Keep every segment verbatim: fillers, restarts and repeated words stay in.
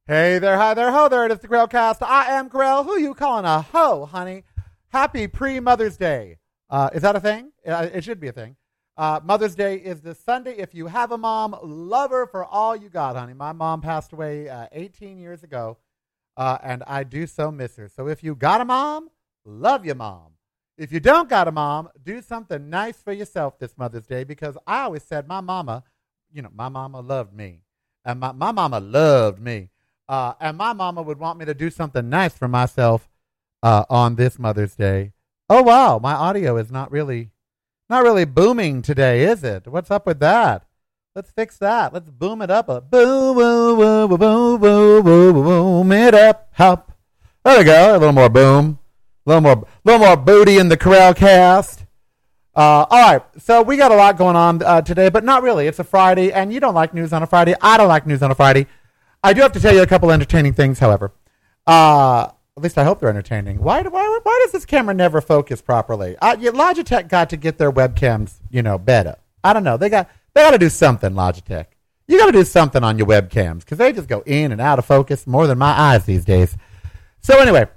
Hey there, hi there, ho there, it is the Grailcast. I am Grail. Who you calling a ho, honey? Happy pre-Mother's Day. Uh, is that a thing? Uh, it should be a thing. Uh, Mother's Day is this Sunday. If you have a mom, love her for all you got, honey. My mom passed away uh, eighteen years ago, uh, and I do so miss her. So if you got a mom, love your mom. If you don't got a mom, do something nice for yourself this Mother's Day, because I always said my mama, you know, my mama loved me. And my, my mama loved me. Uh, and my mama would want me to do something nice for myself uh, on this Mother's Day. Oh, wow. My audio is not really, not really booming today, is it? What's up with that? Let's fix that. Let's boom it up. A boom, boom, boom, boom, boom, boom, boom, boom it up. Hop. There we go. A little more boom. A little more, a little more booty in the Corralcast. Uh, all right. So we got a lot going on uh, today, but not really. It's a Friday, and you don't like news on a Friday. I don't like news on a Friday. I do have to tell you a couple entertaining things, however. Uh, at least I hope they're entertaining. Why, why, why does this camera never focus properly? Uh, Logitech got to get their webcams, you know, better. I don't know. They got they got to do something, Logitech. You got to do something on your webcams, because they just go in and out of focus more than my eyes these days. So anyway,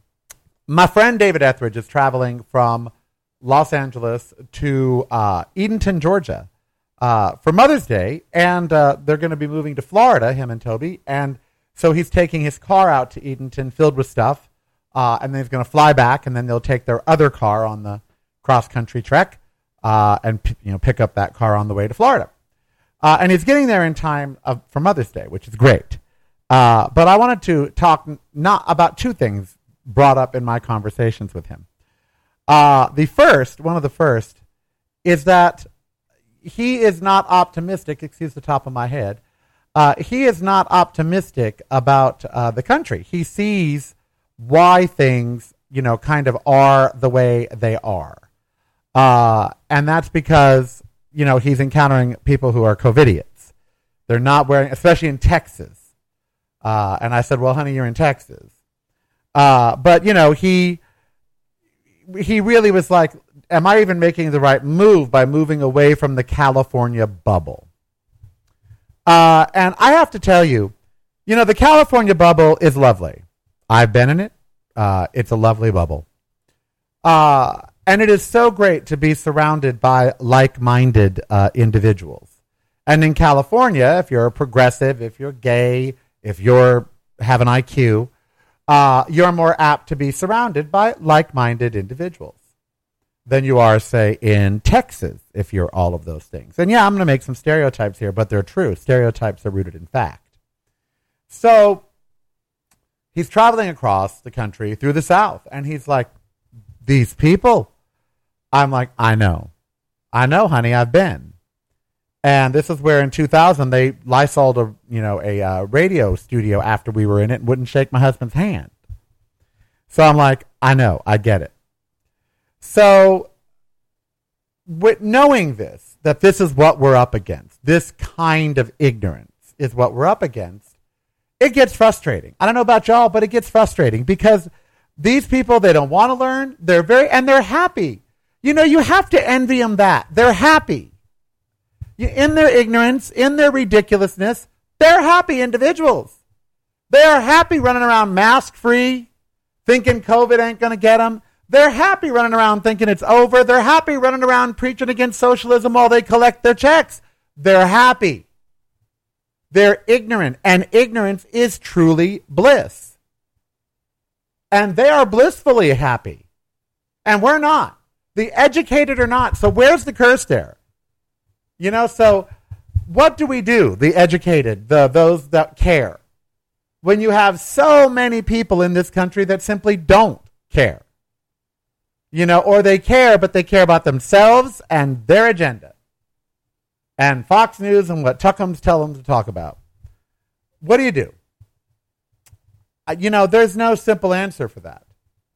my friend David Etheridge is traveling from Los Angeles to uh, Edenton, Georgia, Uh, for Mother's Day, and uh, they're going to be moving to Florida, him and Toby, and so he's taking his car out to Edenton filled with stuff, uh, and then he's going to fly back, and then they'll take their other car on the cross-country trek uh, and you know pick up that car on the way to Florida. Uh, and he's getting there in time of, for Mother's Day, which is great. Uh, but I wanted to talk not about two things brought up in my conversations with him. Uh, the first, one of the first, is that he is not optimistic, excuse the top of my head, uh, he is not optimistic about uh, the country. He sees why things, you know, kind of are the way they are. Uh, and that's because, you know, he's encountering people who are COVIDiots. They're not wearing, especially in Texas. Uh, and I said, well, honey, you're in Texas. Uh, but, you know, he he really was like, am I even making the right move by moving away from the California bubble? Uh, and I have to tell you, you know, the California bubble is lovely. I've been in it. Uh, it's a lovely bubble. Uh, and it is so great to be surrounded by like-minded uh, individuals. And in California, if you're a progressive, if you're gay, if you're have an I Q, uh, you're more apt to be surrounded by like-minded individuals than you are, say, in Texas, if you're all of those things. And yeah, I'm going to make some stereotypes here, but they're true. Stereotypes are rooted in fact. So he's traveling across the country through the South, and he's like, these people. I'm like, I know. I know, honey, I've been. And this is where in two thousand they Lysoled a, you know, a uh, radio studio after we were in it and wouldn't shake my husband's hand. So I'm like, I know, I get it. So, with knowing this, that this is what we're up against, this kind of ignorance is what we're up against, it gets frustrating. I don't know about y'all, but it gets frustrating because these people, they don't want to learn. They're very, and they're happy. You know, you have to envy them that. They're happy. You, in their ignorance, in their ridiculousness, they're happy individuals. They are happy running around mask-free, thinking COVID ain't going to get them. They're happy running around thinking it's over. They're happy running around preaching against socialism while they collect their checks. They're happy. They're ignorant, and ignorance is truly bliss. And they are blissfully happy. And we're not. The educated are not. So where's the curse there? You know, so what do we do, the educated, the those that care, when you have so many people in this country that simply don't care? You know, or they care, but they care about themselves and their agenda. And Fox News and what Tuckums tell them to talk about. What do you do? You know, there's no simple answer for that.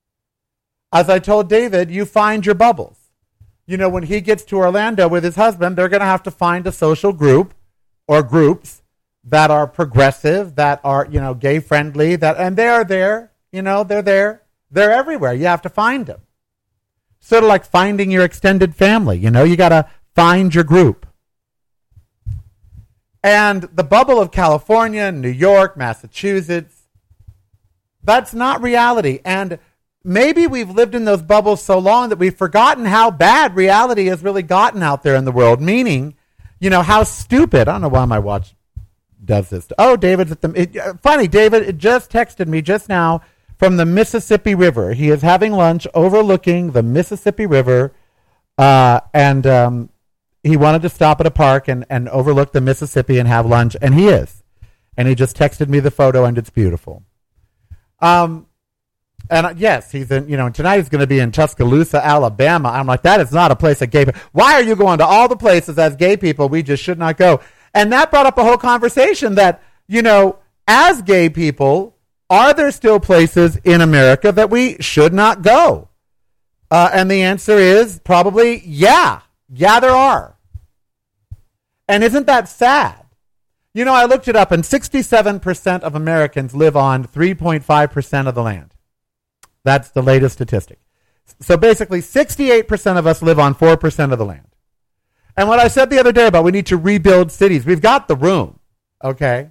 As I told David, you find your bubbles. You know, when he gets to Orlando with his husband, they're going to have to find a social group or groups that are progressive, that are, you know, gay friendly, that, and they are there, you know, they're there. They're everywhere. You have to find them. Sort of like finding your extended family, you know, you got to find your group. And the bubble of California, New York, Massachusetts, that's not reality. And maybe we've lived in those bubbles so long that we've forgotten how bad reality has really gotten out there in the world, meaning, you know, how stupid. I don't know why my watch does this. Oh, David's at the... It, funny, David just texted me just now from the Mississippi River. He is having lunch overlooking the Mississippi River, uh, and um, he wanted to stop at a park and, and overlook the Mississippi and have lunch, and he is. And he just texted me the photo, and it's beautiful. Um, and uh, yes, he's in, you know, tonight he's going to be in Tuscaloosa, Alabama. I'm like, that is not a place of gay people. Why are you going to all the places as gay people we just should not go? And that brought up a whole conversation that, you know, as gay people, are there still places in America that we should not go? Uh, and the answer is probably, yeah. Yeah, there are. And isn't that sad? You know, I looked it up, and sixty-seven percent of Americans live on three point five percent of the land. That's the latest statistic. So basically, sixty-eight percent of us live on four percent of the land. And what I said the other day about we need to rebuild cities, we've got the room, okay?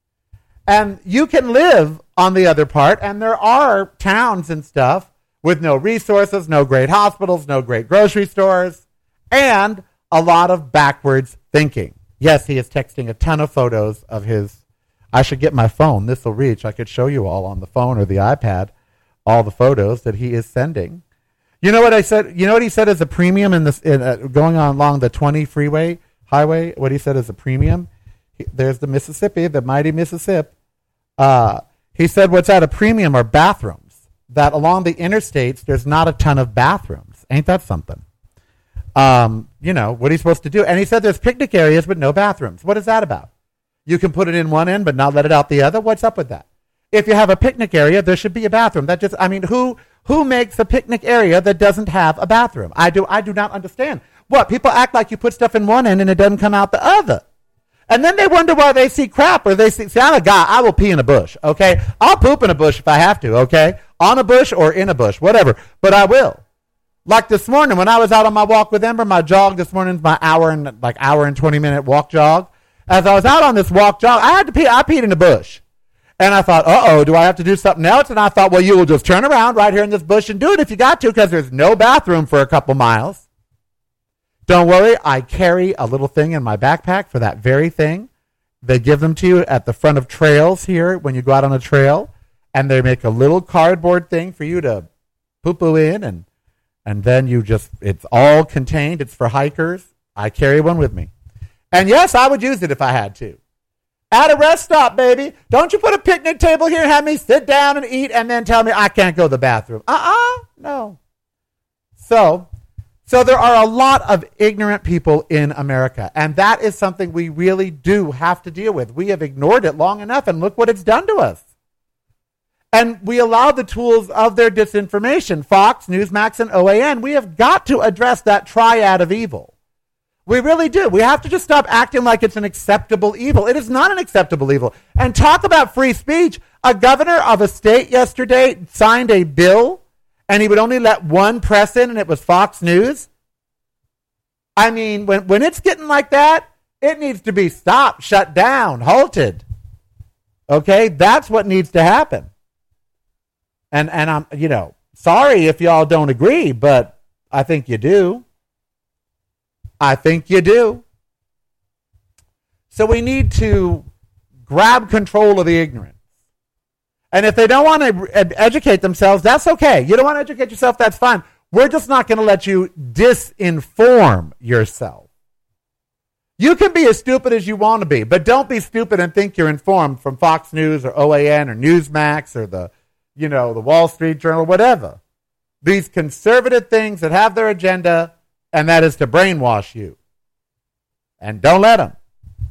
And you can live on the other part, and there are towns and stuff with no resources, no great hospitals, no great grocery stores, and a lot of backwards thinking. Yes, he is texting a ton of photos of his... I should get my phone. This will reach. I could show you all on the phone or the iPad all the photos that he is sending. You know what I said? You know what he said is a premium in this in, uh, going on along the twenty freeway highway? What he said is a premium? He, there's the Mississippi, the mighty Mississippi. Uh, he said what's at a premium are bathrooms. That along the interstates, there's not a ton of bathrooms. Ain't that something? Um, you know, what are you supposed to do? And he said there's picnic areas but no bathrooms. What is that about? You can put it in one end but not let it out the other? What's up with that? If you have a picnic area, there should be a bathroom. That just, I mean, who who makes a picnic area that doesn't have a bathroom? I do I do not understand. What? People act like you put stuff in one end and it doesn't come out the other. And then they wonder why they see crap or they see, see, I'm a guy, I will pee in a bush, okay? I'll poop in a bush if I have to, okay? On a bush or in a bush, whatever. But I will. Like this morning when I was out on my walk with Ember, my jog this morning, my hour and like hour and twenty minute walk jog. As I was out on this walk jog, I had to pee. I peed in the bush. And I thought, uh-oh, do I have to do something else? And I thought, well, you will just turn around right here in this bush and do it if you got to, because there's no bathroom for a couple miles. Don't worry, I carry a little thing in my backpack for that very thing. They give them to you at the front of trails here when you go out on a trail, and they make a little cardboard thing for you to poo-poo in, and and then you just, it's all contained. It's for hikers. I carry one with me. And yes, I would use it if I had to. At a rest stop, baby. Don't you put a picnic table here and have me sit down and eat and then tell me I can't go to the bathroom. Uh-uh, no. So, so there are a lot of ignorant people in America, and that is something we really do have to deal with. We have ignored it long enough, and look what it's done to us. And we allow the tools of their disinformation, Fox, Newsmax, and O A N. We have got to address that triad of evil. We really do. We have to just stop acting like it's an acceptable evil. It is not an acceptable evil. And talk about free speech. A governor of a state yesterday signed a bill, and he would only let one press in, and it was Fox News. I mean, when, when it's getting like that, it needs to be stopped, shut down, halted. Okay? That's what needs to happen. And and I'm, you know, sorry if y'all don't agree, but I think you do. I think you do. So we need to grab control of the ignorance. And if they don't want to ed- educate themselves, that's okay. You don't want to educate yourself, that's fine. We're just not going to let you disinform yourself. You can be as stupid as you want to be, but don't be stupid and think you're informed from Fox News or O A N or Newsmax or the, you know, the Wall Street Journal, whatever. These conservative things that have their agenda, and that is to brainwash you. And don't let them.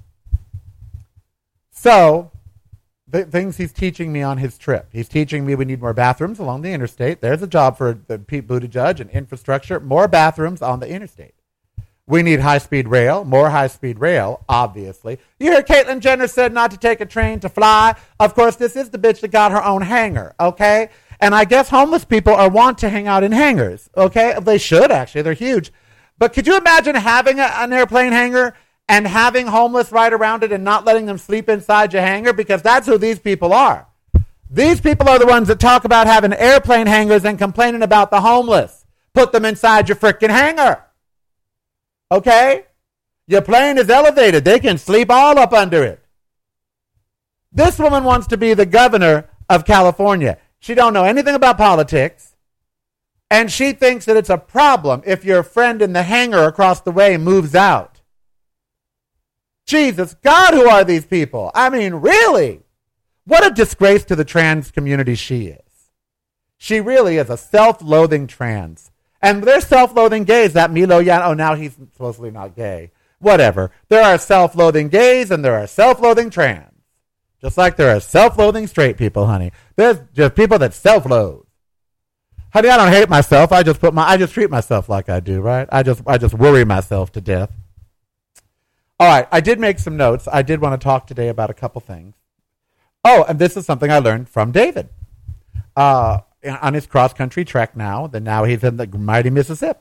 So, the things he's teaching me on his trip. He's teaching me we need more bathrooms along the interstate. There's a job for the Pete Buttigieg and infrastructure. More bathrooms on the interstate. We need high-speed rail. More high-speed rail, obviously. You hear Caitlyn Jenner said not to take a train to fly. Of course, this is the bitch that got her own hangar, okay? And I guess homeless people are want to hang out in hangars, okay? They should, actually. They're huge. But could you imagine having a, an airplane hangar and having homeless right around it and not letting them sleep inside your hangar, because that's who these people are. These people are the ones that talk about having airplane hangars and complaining about the homeless. Put them inside your frickin' hangar. Okay? Your plane is elevated. They can sleep all up under it. This woman wants to be the governor of California. She don't know anything about politics. And she thinks that it's a problem if your friend in the hangar across the way moves out. Jesus God, who are these people? I mean, really? What a disgrace to the trans community she is. She really is a self-loathing trans. And they're self-loathing gays. That Milo Yan, oh, now he's supposedly not gay. Whatever. There are self-loathing gays and there are self-loathing trans. Just like there are self-loathing straight people, honey. There's just people that self-loathe. Honey, I don't hate myself. I just put my I just treat myself like I do, right? I just I just worry myself to death. All right, I did make some notes. I did want to talk today about a couple things. Oh, and this is something I learned from David. Uh, on his cross-country trek now, then now he's in the mighty Mississippi.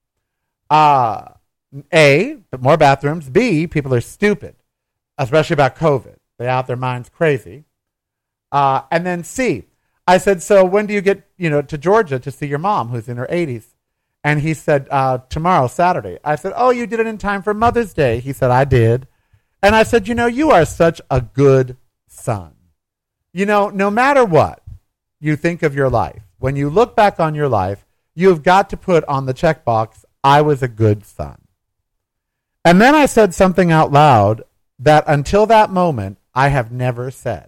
Uh, A, more bathrooms. B, people are stupid, especially about COVID. They're out their minds crazy. Uh, and then C, I said, so when do you get, you know, to Georgia to see your mom who's in her eighties? And he said, uh, tomorrow, Saturday. I said, oh, you did it in time for Mother's Day. He said, I did. And I said, you know, you are such a good son. You know, no matter what you think of your life, when you look back on your life, you've got to put on the checkbox, I was a good son. And then I said something out loud that until that moment, I have never said.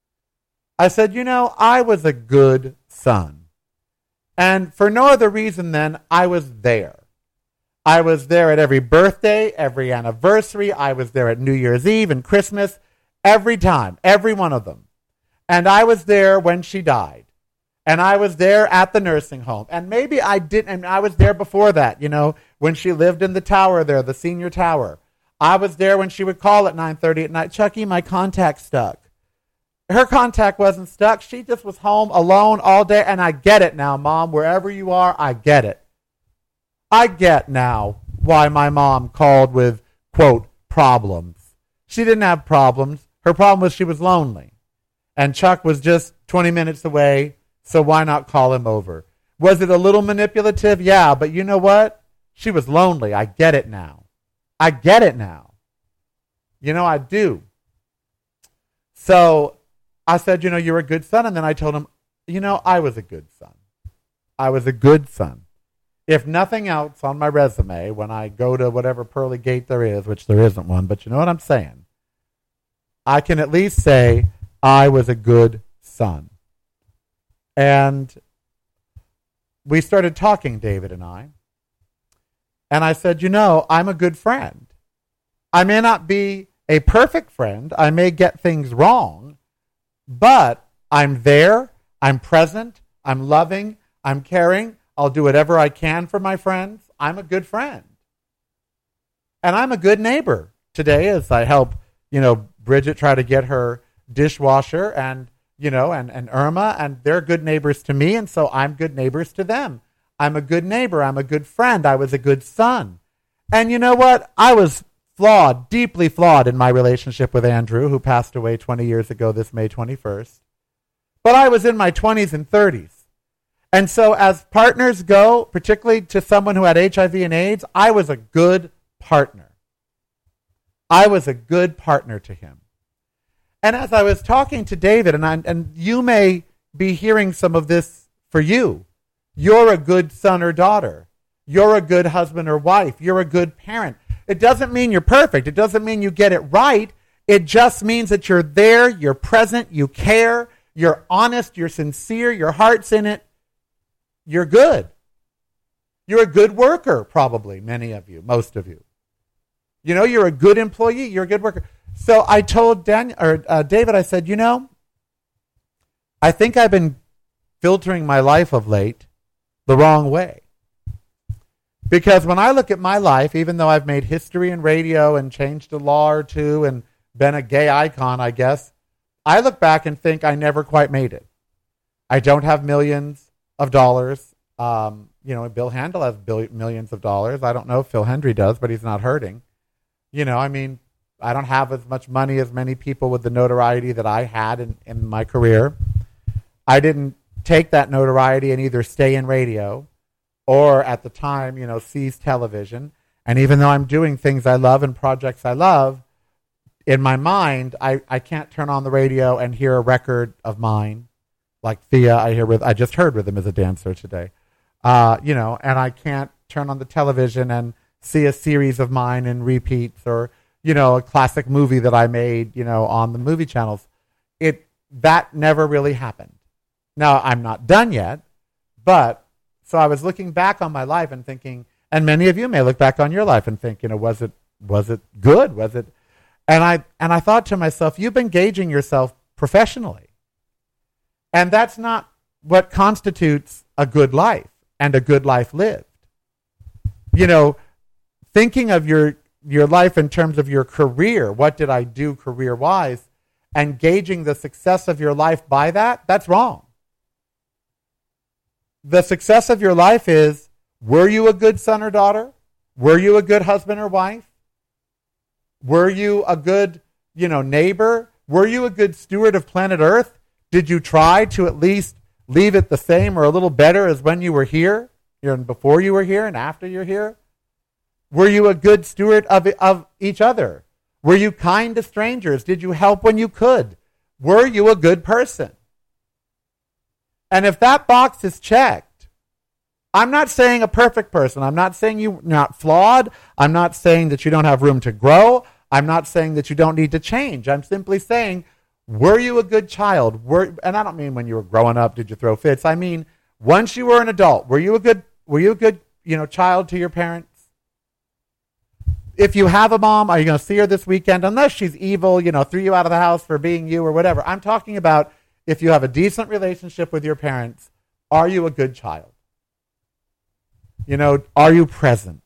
I said, you know, I was a good son. And for no other reason than I was there. I was there at every birthday, every anniversary. I was there at New Year's Eve and Christmas, every time, every one of them. And I was there when she died. And I was there at the nursing home. And maybe I didn't, and I was there before that, you know, when she lived in the tower there, the senior tower. I was there when she would call at nine thirty at night, Chucky, my contact stuck. Her contact wasn't stuck. She just was home alone all day. And I get it now, Mom. Wherever you are, I get it. I get now why my mom called with, quote, problems. She didn't have problems. Her problem was she was lonely. And Chuck was just twenty minutes away, so why not call him over? Was it a little manipulative? Yeah, but you know what? She was lonely. I get it now. I get it now. You know, I do. So I said, you know, you're a good son. And then I told him, you know, I was a good son. I was a good son. If nothing else on my resume, when I go to whatever pearly gate there is, which there isn't one, but you know what I'm saying, I can at least say I was a good son. And we started talking, David and I. And I said, you know, I'm a good friend. I may not be a perfect friend. I may get things wrong. But I'm there. I'm present. I'm loving. I'm caring. I'll do whatever I can for my friends. I'm a good friend. And I'm a good neighbor today as I help, you know, Bridget try to get her dishwasher and, you know, and, and Irma, and they're good neighbors to me, and so I'm good neighbors to them. I'm a good neighbor. I'm a good friend. I was a good son. And you know what? I was flawed, deeply flawed in my relationship with Andrew, who passed away twenty years ago this May twenty-first. But I was in my twenties and thirties. And so as partners go, particularly to someone who had H I V and AIDS, I was a good partner. I was a good partner to him. And as I was talking to David, and, I, and you may be hearing some of this for you, you're a good son or daughter. You're a good husband or wife. You're a good parent. It doesn't mean you're perfect. It doesn't mean you get it right. It just means that you're there, you're present, you care, you're honest, you're sincere, your heart's in it. You're good. You're a good worker, probably, many of you, most of you. You know, you're a good employee. You're a good worker. So I told Daniel, or uh, David, I said, you know, I think I've been filtering my life of late the wrong way. Because when I look at my life, even though I've made history in radio and changed a law or two and been a gay icon, I guess, I look back and think I never quite made it. I don't have millions of dollars. Um, you know, Bill Handel has billion, millions of dollars. I don't know if Phil Hendry does, but he's not hurting. You know, I mean, I don't have as much money as many people with the notoriety that I had in, in my career. I didn't take that notoriety and either stay in radio or at the time, you know, seize television. And even though I'm doing things I love and projects I love, in my mind, I, I can't turn on the radio and hear a record of mine. Like Thea, I hear with I just heard Rhythm as a Dancer today. Uh, you know, and I can't turn on the television and see a series of mine in repeats or, you know, a classic movie that I made, you know, on the movie channels. It that never really happened. Now, I'm not done yet, but so I was looking back on my life and thinking, and many of you may look back on your life and think, you know, was it was it good? Was it and I and I thought to myself, you've been gauging yourself professionally. And that's not what constitutes a good life and a good life lived. You know, thinking of your your life in terms of your career, what did I do career-wise, and gauging the success of your life by that, that's wrong. The success of your life is, were you a good son or daughter? Were you a good husband or wife? Were you a good, you know, neighbor? Were you a good steward of planet Earth? Did you try to at least leave it the same or a little better as when you were here, and before you were here and after you're here? Were you a good steward of, of each other? Were you kind to strangers? Did you help when you could? Were you a good person? And if that box is checked, I'm not saying a perfect person. I'm not saying you're not flawed. I'm not saying that you don't have room to grow. I'm not saying that you don't need to change. I'm simply saying, were you a good child? Were, and I don't mean when you were growing up, did you throw fits? I mean, once you were an adult, were you a good, were you a good, you know, child to your parents? If you have a mom, are you going to see her this weekend? Unless she's evil, you know, threw you out of the house for being you or whatever. I'm talking about if you have a decent relationship with your parents, are you a good child? You know, are you present?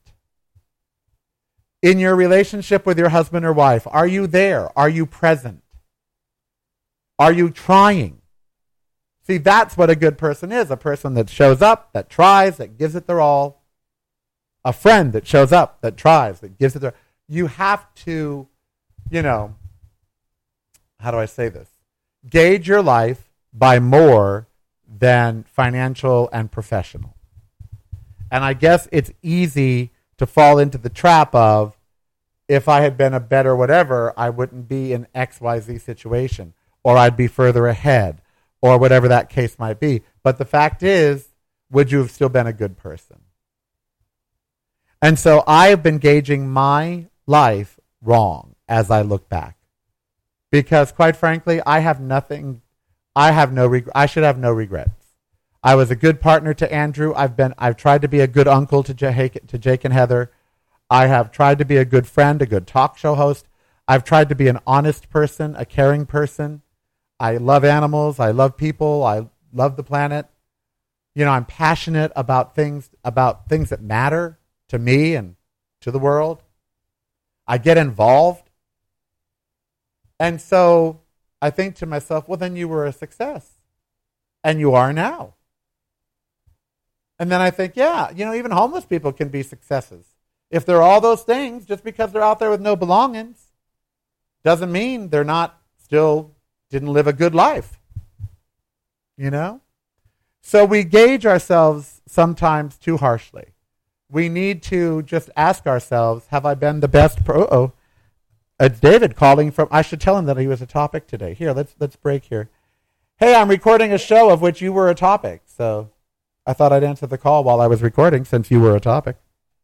In your relationship with your husband or wife, are you there? Are you present? Are you trying? See, that's what a good person is. A person that shows up, that tries, that gives it their all. A friend that shows up, that tries, that gives it their all. You have to, you know, how do I say this? Gauge your life by more than financial and professional. And I guess it's easy to fall into the trap of, if I had been a better whatever, I wouldn't be in X Y Z situation. Or I'd be further ahead, or whatever that case might be. But the fact is, would you have still been a good person? And so I have been gauging my life wrong as I look back. Because quite frankly, I have nothing, I have no reg- I should have no regrets. I was a good partner to Andrew. I've been, I've tried to be a good uncle to Jake, to Jake and Heather. I have tried to be a good friend, a good talk show host. I've tried to be an honest person, a caring person. I love animals. I love people. I love the planet. You know, I'm passionate about things, about things that matter to me and to the world. I get involved. And so I think to myself, well, then you were a success. And you are now. And then I think, yeah, you know, even homeless people can be successes. If they're all those things, just because they're out there with no belongings, doesn't mean they're not still didn't live a good life. You know? So we gauge ourselves sometimes too harshly. We need to just ask ourselves, have I been the best pro? Oh, it's David calling from, I should tell him that he was a topic today. Here, let's let's break here. Hey, I'm recording a show of which you were a topic. So I thought I'd answer the call while I was recording since you were a topic.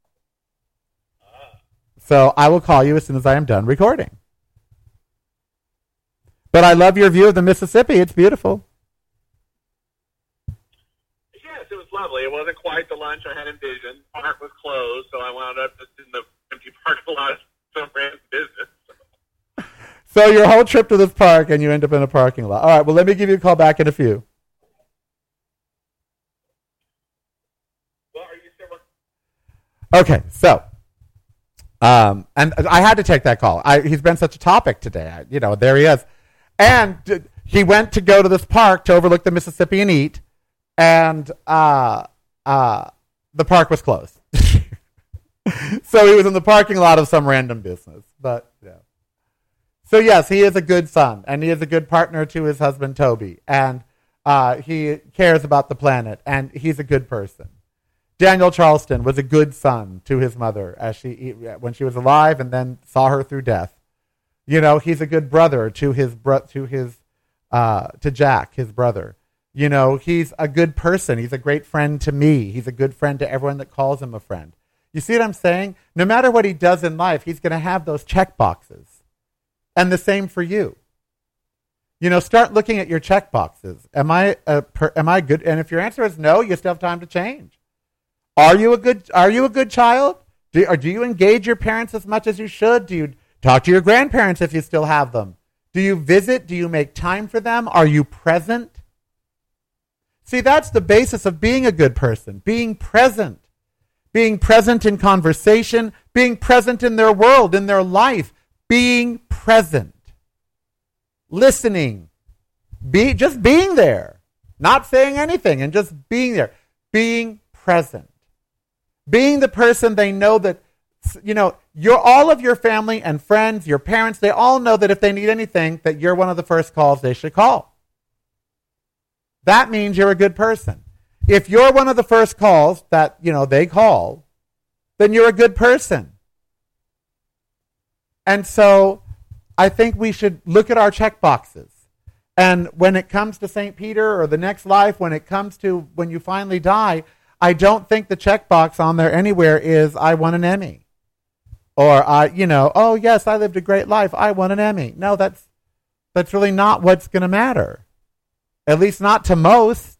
So I will call you as soon as I am done recording. But I love your view of the Mississippi. It's beautiful. Yes, it was lovely. It wasn't quite the lunch I had envisioned. Park was closed, so I wound up just in the empty parking lot of some friend's business. So your whole trip to this park, and you end up in a parking lot. All right, well, let me give you a call back in a few. Well, are you still... Okay, so... Um, and I had to take that call. I, he's been such a topic today. I, you know, there he is. And d- he went to go to this park to overlook the Mississippi and eat, and uh, uh, the park was closed. So he was in the parking lot of some random business. But, yeah. So, yes, he is a good son, and he is a good partner to his husband, Toby. And uh, he cares about the planet, and he's a good person. Daniel Charleston was a good son to his mother as she when she was alive, and then saw her through death. You know, he's a good brother to his bro- to his uh, to Jack, his brother. You know, he's a good person. He's a great friend to me. He's a good friend to everyone that calls him a friend. You see what I'm saying? No matter what he does in life, he's going to have those check boxes. And the same for you. You know, start looking at your check boxes. Am I a per, am I good? And if your answer is no, you still have time to change. Are you a good Are you a good child? Do, or do you engage your parents as much as you should? Do you talk to your grandparents if you still have them? Do you visit? Do you make time for them? Are you present? See, that's the basis of being a good person, being present. Being present in conversation, being present in their world, in their life, being present. Listening. Be, just being there. Not saying anything and just being there. Being present. Being the person they know that, you know, you're all of your family and friends, your parents, they all know that if they need anything, that you're one of the first calls they should call. That means you're a good person. If you're one of the first calls that, you know, they call, then you're a good person. And so I think we should look at our check boxes. And when it comes to Saint Peter or the next life, when it comes to when you finally die, I don't think the checkbox on there anywhere is, I won an Emmy. Or, I, you know, oh, yes, I lived a great life. I won an Emmy. No, that's that's really not what's going to matter. At least not to most.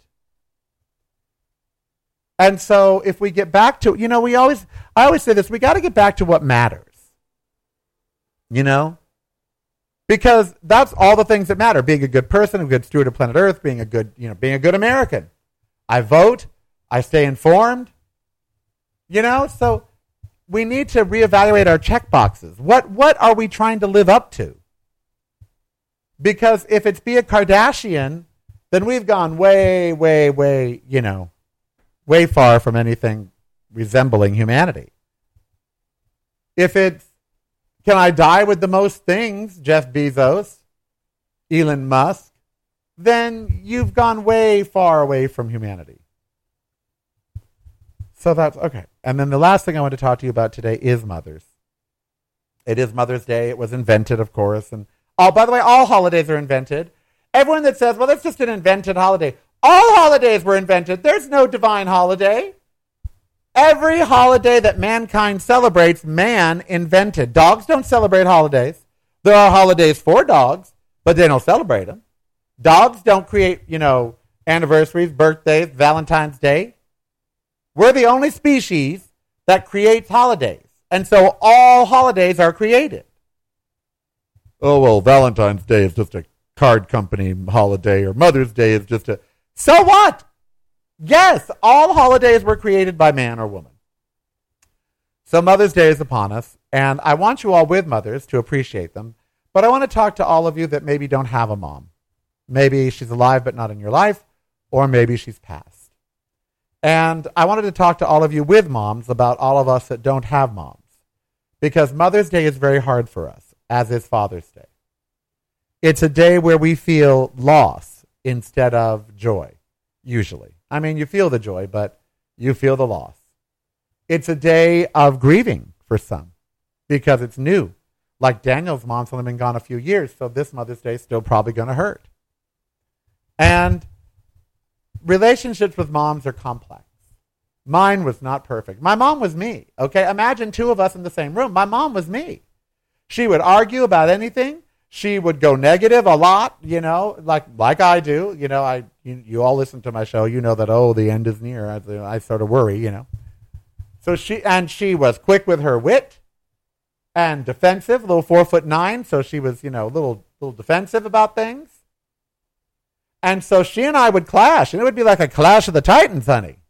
And so if we get back to, you know, we always, I always say this, we got to get back to what matters. You know? Because that's all the things that matter. Being a good person, a good steward of planet Earth, being a good, you know, being a good American. I vote. I stay informed. You know? So we need to reevaluate our check boxes. What, what are we trying to live up to? Because if it's be a Kardashian, then we've gone way, way, way, you know, way far from anything resembling humanity. If it's, can I die with the most things, Jeff Bezos, Elon Musk, then you've gone way far away from humanity. So that's, okay. And then the last thing I want to talk to you about today is mothers. It is Mother's Day. It was invented, of course. And oh, by the way, all holidays are invented. Everyone that says, well, that's just an invented holiday. All holidays were invented. There's no divine holiday. Every holiday that mankind celebrates, man invented. Dogs don't celebrate holidays. There are holidays for dogs, but they don't celebrate them. Dogs don't create, you know, anniversaries, birthdays, Valentine's Day. We're the only species that creates holidays. And so all holidays are created. Oh, well, Valentine's Day is just a card company holiday, or Mother's Day is just a... So what? Yes, all holidays were created by man or woman. So Mother's Day is upon us, and I want you all with mothers to appreciate them, but I want to talk to all of you that maybe don't have a mom. Maybe she's alive but not in your life, or maybe she's passed. And I wanted to talk to all of you with moms about all of us that don't have moms, because Mother's Day is very hard for us, as is Father's Day. It's a day where we feel loss instead of joy, usually. I mean, you feel the joy, but you feel the loss. It's a day of grieving for some because it's new. Like Daniel's mom's only been gone a few years, so this Mother's Day is still probably going to hurt. And relationships with moms are complex. Mine was not perfect. My mom was me, okay? Imagine two of us in the same room. My mom was me. She would argue about anything. She would go negative a lot, you know, like like I do. You know, I you, you all listen to my show. You know that, oh, the end is near. I, I sort of worry, you know. So she, and she was quick with her wit and defensive, a little four foot nine. So she was, you know, a little, little defensive about things. And so she and I would clash, and it would be like a clash of the Titans, honey.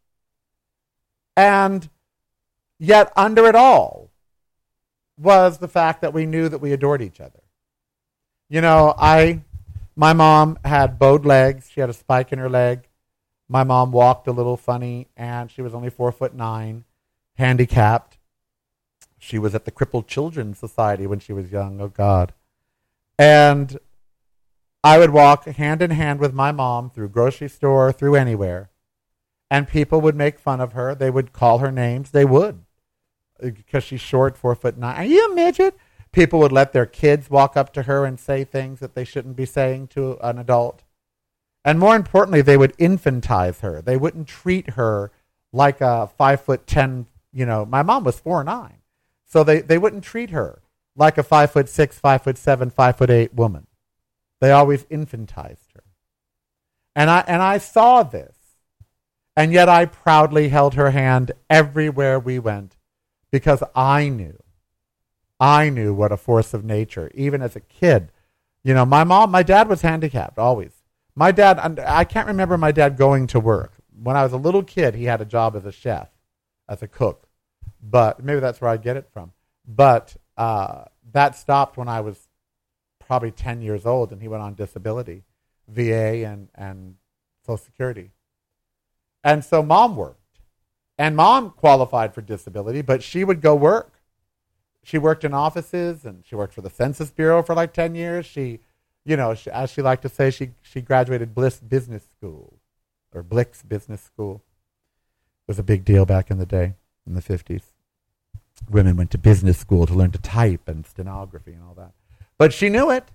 And yet under it all was the fact that we knew that we adored each other. You know, I, my mom had bowed legs. She had a spike in her leg. My mom walked a little funny, and she was only four foot nine, handicapped. She was at the Crippled Children's Society when she was young. Oh, God. And I would walk hand in hand with my mom through grocery store, through anywhere. And people would make fun of her. They would call her names. They would. Because she's short, four foot nine. Are you a midget? People would let their kids walk up to her and say things that they shouldn't be saying to an adult. And more importantly, they would infantize her. They wouldn't treat her like a five foot ten, you know, my mom was four nine. So they, they wouldn't treat her like a five foot six, five foot seven, five foot eight woman. They always infantized her. And I and I saw this. And yet I proudly held her hand everywhere we went because I knew. I knew what a force of nature, even as a kid. You know, my mom, my dad was handicapped, always. My dad, I can't remember my dad going to work. When I was a little kid, he had a job as a chef, as a cook. But maybe that's where I get it from. But uh, that stopped when I was probably ten years old, and he went on disability, V A and, and Social Security. And so mom worked. And mom qualified for disability, but she would go work. She worked in offices, and she worked for the Census Bureau for like ten years. She, you know, she, as she liked to say, she, she graduated Bliss Business School, or Blix Business School. It was a big deal back in the day, in the fifties. Women went to business school to learn to type and stenography and all that. But she knew it.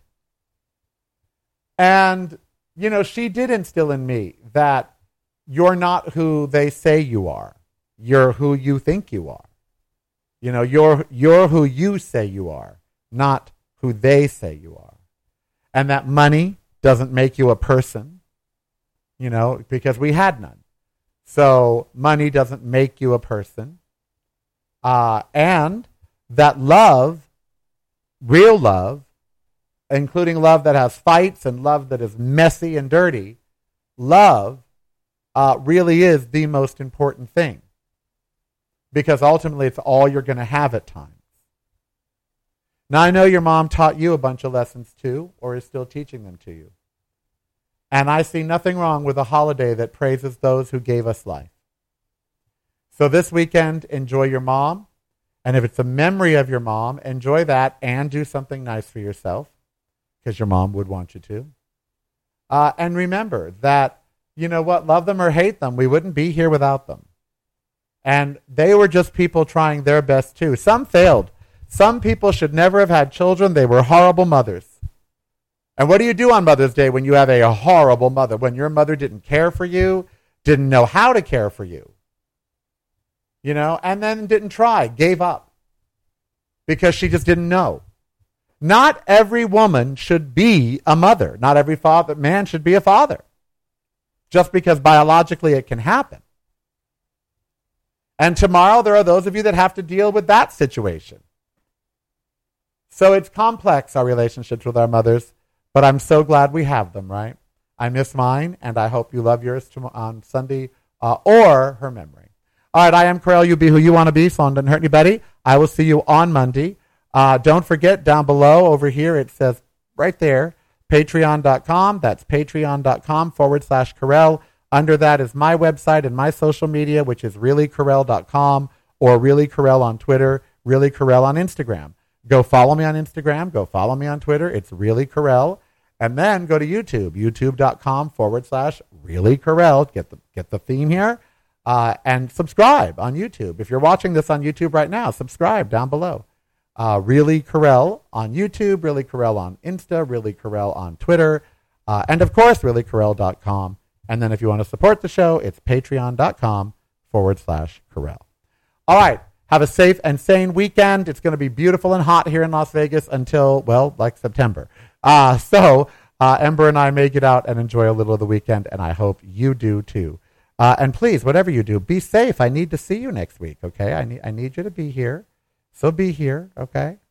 And, you know, she did instill in me that you're not who they say you are. You're who you think you are. You know, you're you're who you say you are, not who they say you are. And that money doesn't make you a person, you know, because we had none. So money doesn't make you a person. Uh, and that love, real love, including love that has fights and love that is messy and dirty, love uh, really is the most important thing. Because ultimately it's all you're going to have at times. Now I know your mom taught you a bunch of lessons too, or is still teaching them to you. And I see nothing wrong with a holiday that praises those who gave us life. So this weekend, enjoy your mom. And if it's a memory of your mom, enjoy that and do something nice for yourself, because your mom would want you to. Uh, and remember that, you know what, love them or hate them, we wouldn't be here without them. And they were just people trying their best too. Some failed. Some people should never have had children. They were horrible mothers. And what do you do on Mother's Day when you have a horrible mother? When your mother didn't care for you, didn't know how to care for you, you know, and then didn't try, gave up because she just didn't know. Not every woman should be a mother. Not every father, man should be a father. Just because biologically it can happen. And tomorrow there are those of you that have to deal with that situation. So it's complex, our relationships with our mothers, but I'm so glad we have them, right? I miss mine, and I hope you love yours tom- on Sunday uh, or her memory. All right, I am Corel. You be who you want to be, so it doesn't hurt anybody. I will see you on Monday. Uh, don't forget, down below over here, it says right there, patreon dot com. That's patreon.com forward slash Corel. Under that is my website and my social media, which is really corel dot com or really Corel on Twitter, really Corel on Instagram. Go follow me on Instagram. Go follow me on Twitter. It's really Corel. And then go to YouTube, youtube.com forward slash really Corel. Get the, get the theme here. Uh, and subscribe on YouTube. If you're watching this on YouTube right now, subscribe down below. Uh, really Corel on YouTube, really Corel on Insta, really Corel on Twitter, uh, and of course, really Corel dot com. And then if you want to support the show, it's patreon.com forward slash Corel. All right. Have a safe and sane weekend. It's going to be beautiful and hot here in Las Vegas until, well, like September. Uh, so uh, Ember and I may get out and enjoy a little of the weekend, and I hope you do too. Uh, and please, whatever you do, be safe. I need to see you next week, okay? I need, I need you to be here. So be here, okay?